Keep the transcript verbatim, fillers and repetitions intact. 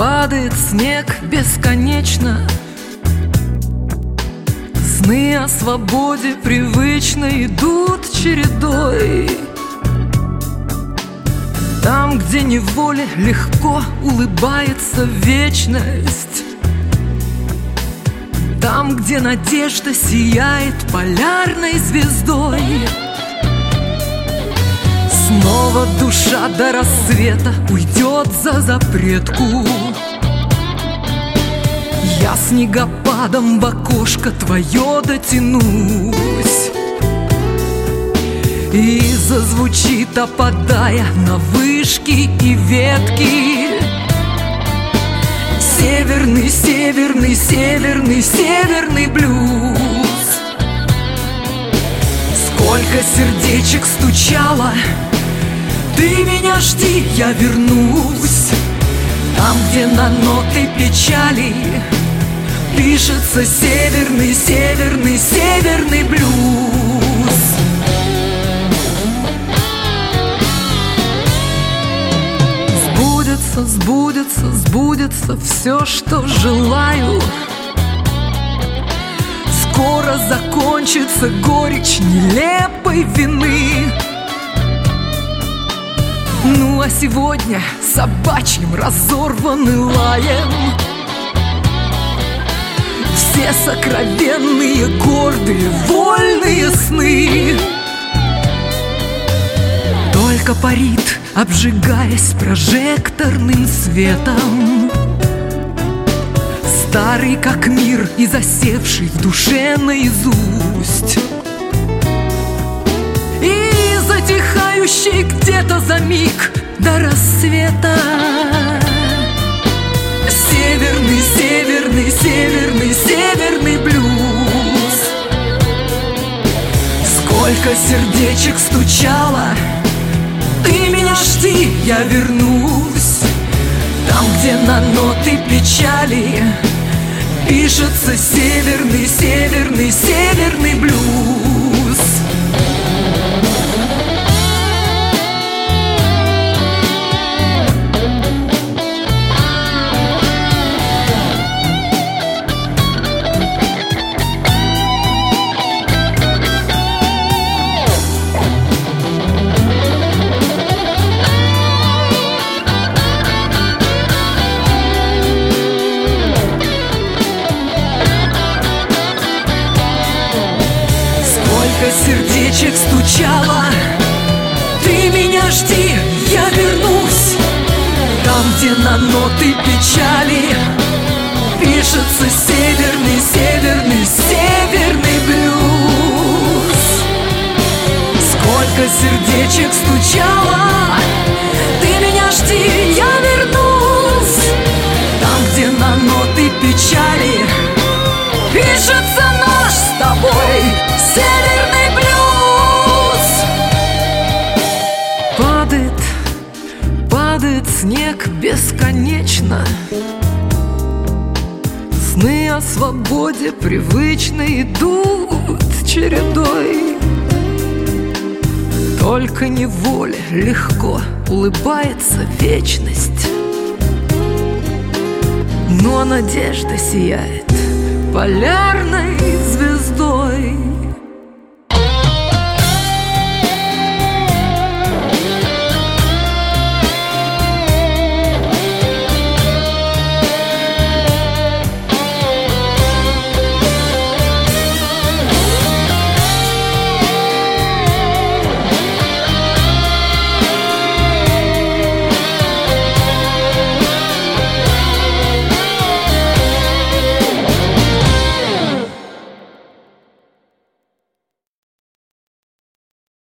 Падает снег бесконечно, сны о свободе привычно идут чередой. Там, где неволе легко улыбается вечность, там, где надежда сияет полярной звездой. Снова душа до рассвета уйдет за запретку. Я снегопадом в окошко твое дотянусь, и зазвучит, опадая на вышки и ветки, северный, северный, северный, северный блюз. Сколько сердечек стучало, ты меня жди, я вернусь. Там, где на ноты печали пишется северный, северный, северный блюз. Сбудется, сбудется, сбудется все, что желаю. Скоро закончится горечь нелепой вины. Ну а сегодня собачьим разорванным лаем все сокровенные, гордые, вольные сны. Только парит, обжигаясь прожекторным светом, старый как мир и засевший в душе наизусть, и затихающий где-то за миг до рассвета северный, северный, северный, северный блюз. Сколько сердечек стучало, ты меня жди, я вернусь. Там, где на ноты печали пишется северный, северный, северный блюз. Сердечек стучало, ты меня жди, я вернусь. Там, где на ноты печали пишется северный, северный, северный блюз. Сколько сердечек стучало, ты меня жди, я вернусь. Там, где на ноты печали пишется наш с тобой северный блюз. Падает, падает снег бесконечно, сны о свободе привычно идут чередой. Только неволе легко улыбается вечность, ну а надежда сияет полярной звездой.